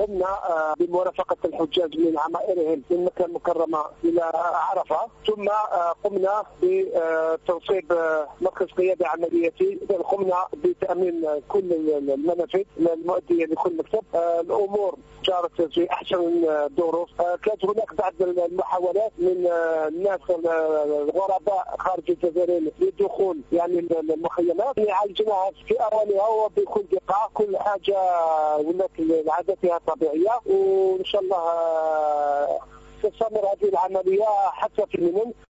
قمنا بمرافقة الحجاج من عمائرهم من مكة المكرمة إلى عرفة، ثم قمنا بتنصيب مركز قيادة عملياتي، قمنا بتأمين كل المنافذ المؤدية لكل مكتب. الأمور جارت في أحسن الظروف. كانت هناك بعض المحاولات من الناس الغرباء خارج الجزائر للدخول يعني المخيمات، عالجناها في أولها وبكل دقة. كل حاجة هناك عادتها طبيعية، وإن شاء الله تستمر هذه العملية حتى في منن.